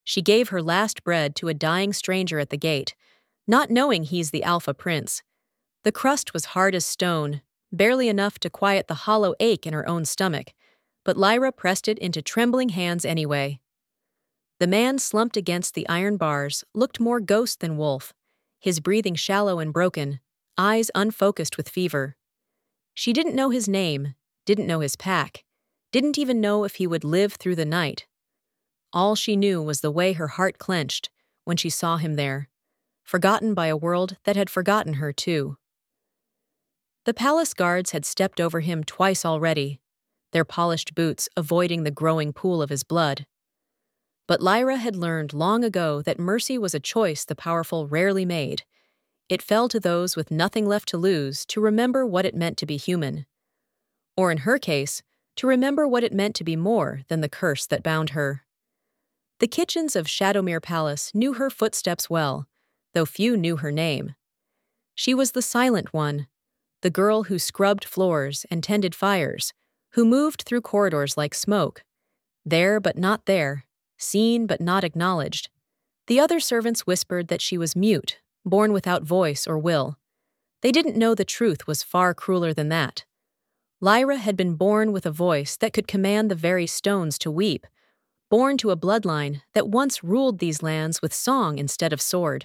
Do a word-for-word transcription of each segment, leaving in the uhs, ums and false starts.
She gave her last bread to a dying stranger at the gate, not knowing he's the Alpha Prince. The crust was hard as stone, barely enough to quiet the hollow ache in her own stomach, but Lyra pressed it into trembling hands anyway. The man slumped against the iron bars looked more ghost than wolf, his breathing shallow and broken, eyes unfocused with fever. She didn't know his name, didn't know his pack, didn't even know if he would live through the night. All she knew was the way her heart clenched when she saw him there, forgotten by a world that had forgotten her too. The palace guards had stepped over him twice already, their polished boots avoiding the growing pool of his blood. But Lyra had learned long ago that mercy was a choice the powerful rarely made. It fell to those with nothing left to lose to remember what it meant to be human. Or in her case, to remember what it meant to be more than the curse that bound her. The kitchens of Shadowmere Palace knew her footsteps well, though few knew her name. She was the silent one, the girl who scrubbed floors and tended fires, who moved through corridors like smoke, there but not there, seen but not acknowledged. The other servants whispered that she was mute, born without voice or will. They didn't know the truth was far crueler than that. Lyra had been born with a voice that could command the very stones to weep, born to a bloodline that once ruled these lands with song instead of sword.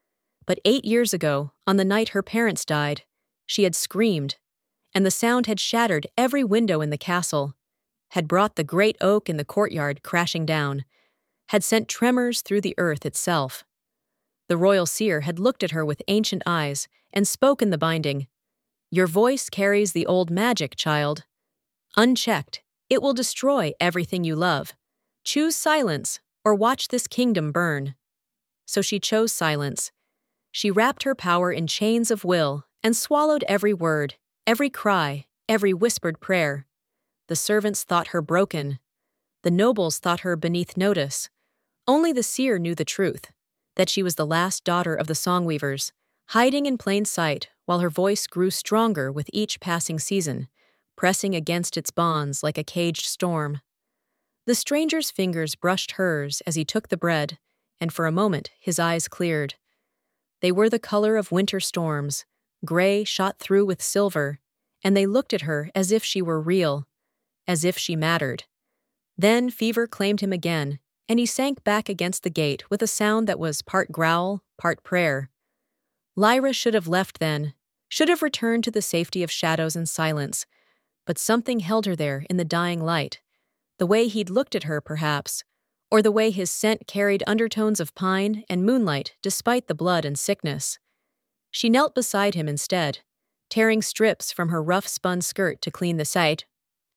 But eight years ago, on the night her parents died, she had screamed, and the sound had shattered every window in the castle, had brought the great oak in the courtyard crashing down, had sent tremors through the earth itself. The royal seer had looked at her with ancient eyes and spoken the binding, "Your voice carries the old magic, child. Unchecked, it will destroy everything you love. Choose silence or watch this kingdom burn." So she chose silence. She wrapped her power in chains of will and swallowed every word, every cry, every whispered prayer. The servants thought her broken. The nobles thought her beneath notice. Only the seer knew the truth, that she was the last daughter of the Songweavers, hiding in plain sight while her voice grew stronger with each passing season, pressing against its bonds like a caged storm. The stranger's fingers brushed hers as he took the bread, and for a moment his eyes cleared. They were the color of winter storms, gray shot through with silver, and they looked at her as if she were real, as if she mattered. Then fever claimed him again, and he sank back against the gate with a sound that was part growl, part prayer. Lyra should have left then, should have returned to the safety of shadows and silence, but something held her there in the dying light, the way he'd looked at her, perhaps, or the way his scent carried undertones of pine and moonlight despite the blood and sickness. She knelt beside him instead, tearing strips from her rough-spun skirt to clean the sight,